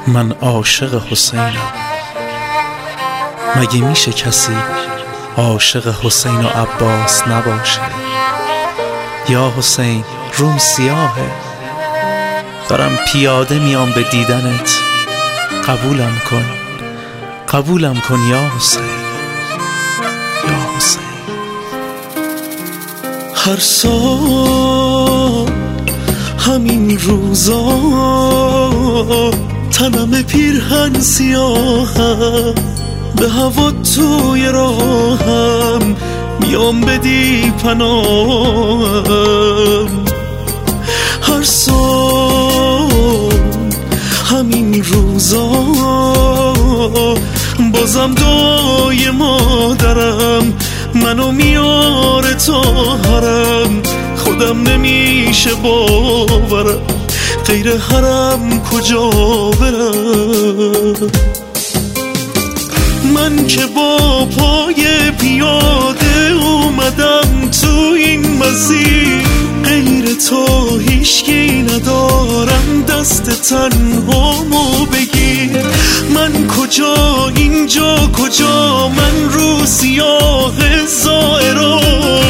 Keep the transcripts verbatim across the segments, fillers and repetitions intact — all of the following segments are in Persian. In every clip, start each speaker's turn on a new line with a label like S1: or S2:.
S1: من عاشق حسینم. مگه میشه کسی عاشق حسین و عباس نباشه؟ یا حسین روم سیاهه، دارم پیاده میام به دیدنت، قبولم کن قبولم کن یا حسین یا حسین.
S2: هر سال همین روزا تنم پیرهن سیاهم، به هوا توی راهم میام بدی پناهم. هر سال همین روزا بازم دعای مادرم منو میاره تا حرم، خودم نمیشه باورم غیر حرم کجا برم. من که با پای پیاده اومدم تو این مسیر، غیر تو هیچکی ندارم دست تنهامو بگیر. من کجا اینجا کجا، من رو سیاه زائرا،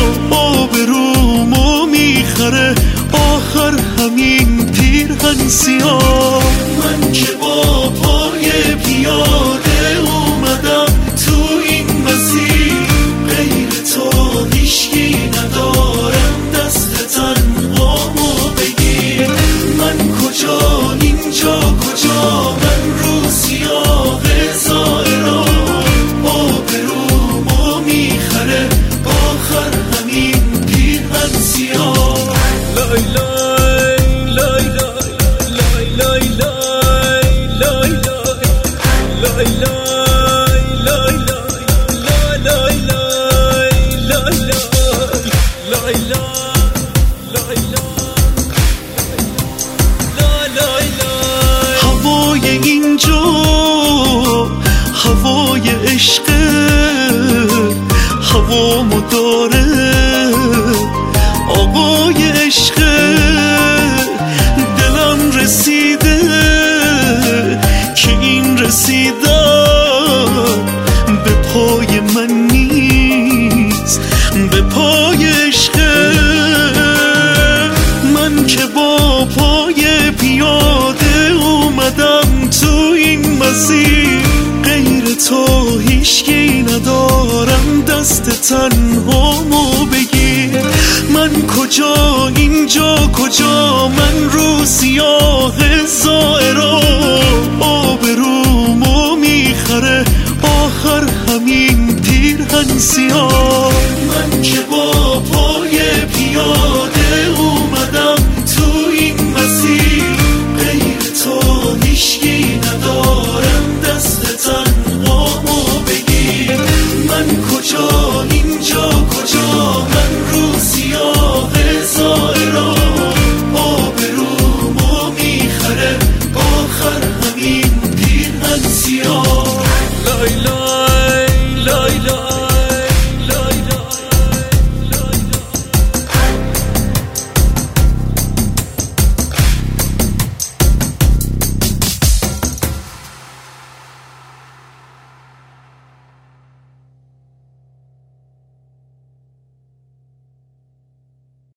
S2: آبرومو میخره آخر همین پیرهن سیاه. من که با پای پیاده اومدم تو این مسیر، غیر تو هیچکی ندارم دست تنهامو بگیر. من کجا اینجا کجا، من رو سیاه زائرا، آبرومو میخره آخر همین پیرهن سیاه. لای لای لای لای لای لای لای لای هوای اینجا هوای عشق، هوامو داره آقای عشق. دلم رسیده که این رسیدن به پای من نیست، به پای عشق. من که با پای پیاده اومدم تو این مسیر، غیر تو هیچکی ندارم دست تنهامو بگیر. من کجا اینجا کجا، من رو سیاه